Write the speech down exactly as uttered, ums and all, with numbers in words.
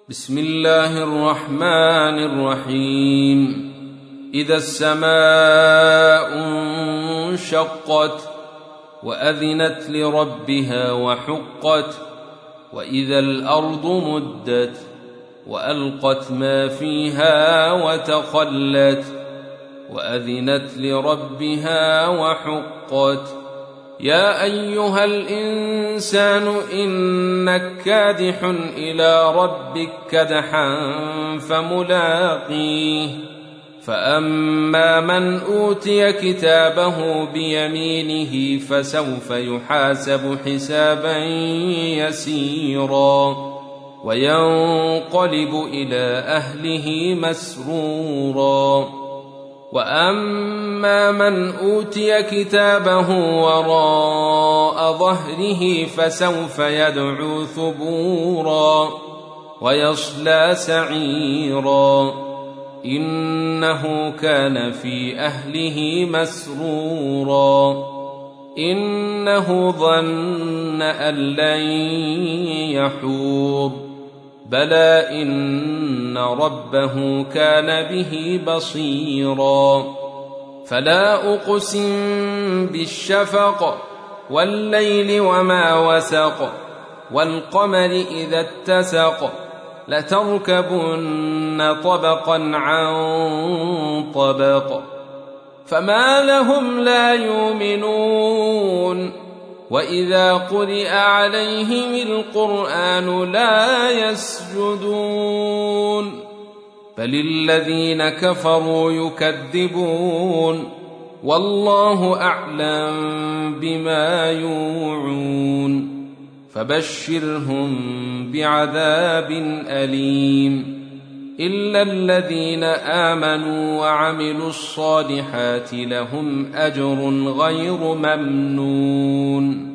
بسم الله الرحمن الرحيم. إذا السماء انشقت وأذنت لربها وحقت وإذا الأرض مدت وألقت ما فيها وتخلت وأذنت لربها وحقت. يا أيها الإنسان إنك كادح إلى ربك كدحا فملاقيه. فأما من أوتي كتابه بيمينه فسوف يحاسب حسابا يسيرا وينقلب إلى أهله مسرورا. وأما من أوتي كتابه وراء ظهره فسوف يدعو ثبورا ويصلى سعيرا إنه كان في أهله مسرورا إنه ظن أن لن يحور بلى إن ربه كان به بصيرا. فلا أقسم بالشفق والليل وما وسق والقمر إذا اتسق لتركبن طبقا عن طبق فما لهم لا يؤمنون وإذا قرئ عليهم القرآن لا يسجدون بل الذين كفروا يكذبون والله أعلم بما يوعون فبشرهم بعذاب أليم إلا الذين آمنوا وعملوا الصالحات لهم أجر غير ممنون.